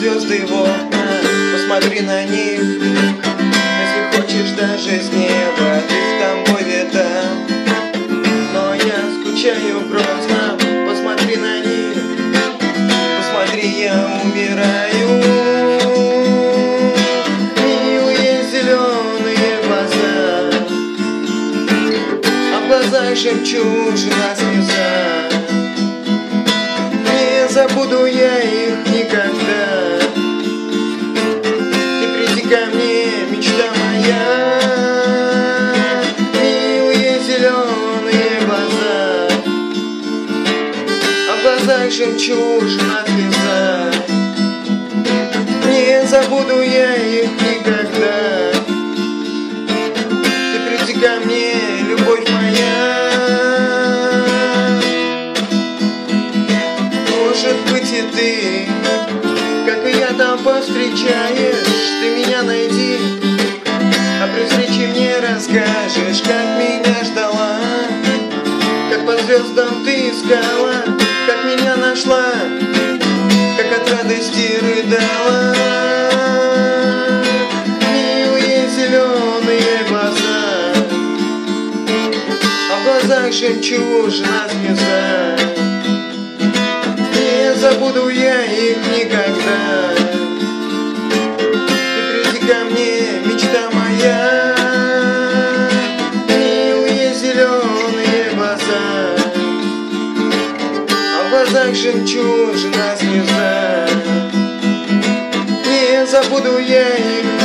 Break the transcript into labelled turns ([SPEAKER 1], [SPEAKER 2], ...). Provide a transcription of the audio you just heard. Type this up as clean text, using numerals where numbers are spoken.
[SPEAKER 1] звезды в окна, посмотри на них. Если хочешь даже с неба, ты в Тамбове там. Но я скучаю грозно, посмотри на них. Посмотри, я умираю. Милые зеленые глаза, а в глазах жемчужина слеза. Не забуду я их никогда. Ты приди ко мне, мечта моя. Милые зеленые глаза, а в глазах жемчужина слеза. Не забуду я их никогда. Ты приди ко мне, любовь моя. Может быть и ты, как и я, там повстречаешь. Ты меня найди, а при встрече мне расскажешь, как меня ждала, как по звездам ты искала, как меня нашла, как от радости рыдала. Милые зеленые глаза, а в глазах жемчужина слеза. Не забуду я их никогда. Ты приди ко мне, мечта моя. Милые зеленые глаза, а в глазах жемчужина слеза. Не забуду я их